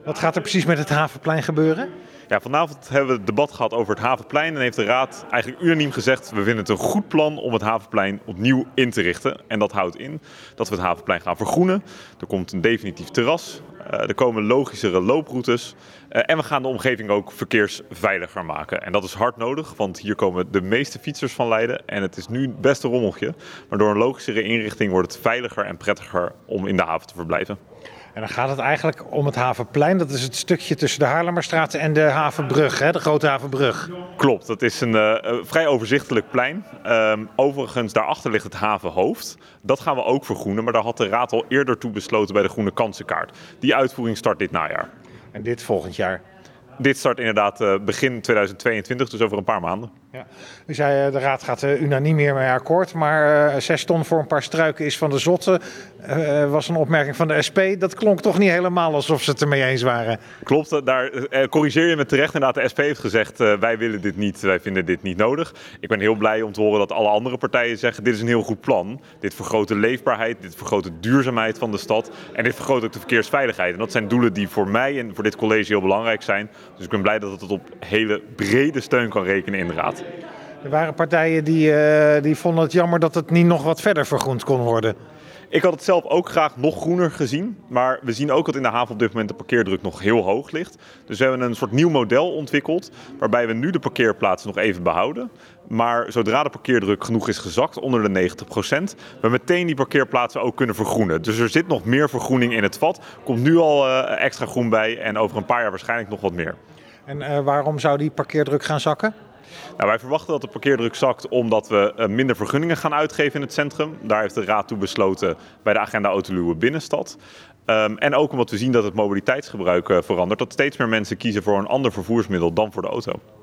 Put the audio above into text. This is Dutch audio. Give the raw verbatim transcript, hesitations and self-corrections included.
Wat gaat er precies met het Havenplein gebeuren? Ja, vanavond hebben we het debat gehad over het Havenplein en heeft de Raad eigenlijk unaniem gezegd: we vinden het een goed plan om het Havenplein opnieuw in te richten. En dat houdt in dat we het Havenplein gaan vergroenen. Er komt een definitief terras, uh, er komen logischere looproutes uh, en we gaan de omgeving ook verkeersveiliger maken. En dat is hard nodig, want hier komen de meeste fietsers van Leiden en het is nu best een rommeltje. Maar door een logischere inrichting wordt het veiliger en prettiger om in de haven te verblijven. En dan gaat het eigenlijk om het Havenplein. Dat is het stukje tussen de Haarlemmerstraat en de Havenbrug, hè? De Grote Havenbrug. Klopt, dat is een uh, vrij overzichtelijk plein. Um, overigens, daarachter ligt het havenhoofd. Dat gaan we ook vergroenen, maar daar had de Raad al eerder toe besloten bij de Groene Kansenkaart. Die uitvoering start dit najaar. En dit volgend jaar? Dit start inderdaad uh, begin tweeduizend tweeëntwintig, dus over een paar maanden. Ja. U zei uh, de Raad gaat uh, unaniem hiermee akkoord, maar uh, zes ton voor een paar struiken is van de zotte. Uh, was een opmerking van de S P. Dat klonk toch niet helemaal alsof ze het ermee eens waren. Klopt, daar uh, corrigeer je me terecht. Inderdaad, de S P heeft gezegd, uh, wij willen dit niet, wij vinden dit niet nodig. Ik ben heel blij om te horen dat alle andere partijen zeggen, dit is een heel goed plan. Dit vergroot de leefbaarheid, dit vergroot de duurzaamheid van de stad en dit vergroot ook de verkeersveiligheid. En dat zijn doelen die voor mij en voor dit college heel belangrijk zijn. Dus ik ben blij dat het op hele brede steun kan rekenen in de Raad. Er waren partijen die, uh, die vonden het jammer dat het niet nog wat verder vergroend kon worden. Ik had het zelf ook graag nog groener gezien. Maar we zien ook dat in de haven op dit moment de parkeerdruk nog heel hoog ligt. Dus we hebben een soort nieuw model ontwikkeld waarbij we nu de parkeerplaatsen nog even behouden. Maar zodra de parkeerdruk genoeg is gezakt, onder de negentig procent, we meteen die parkeerplaatsen ook kunnen vergroenen. Dus er zit nog meer vergroening in het vat. Komt nu al uh, extra groen bij en over een paar jaar waarschijnlijk nog wat meer. En uh, waarom zou die parkeerdruk gaan zakken? Nou, wij verwachten dat de parkeerdruk zakt omdat we uh, minder vergunningen gaan uitgeven in het centrum. Daar heeft de Raad toe besloten bij de agenda Autoluwe Binnenstad. Um, en ook omdat we zien dat het mobiliteitsgebruik uh, verandert. Dat steeds meer mensen kiezen voor een ander vervoersmiddel dan voor de auto.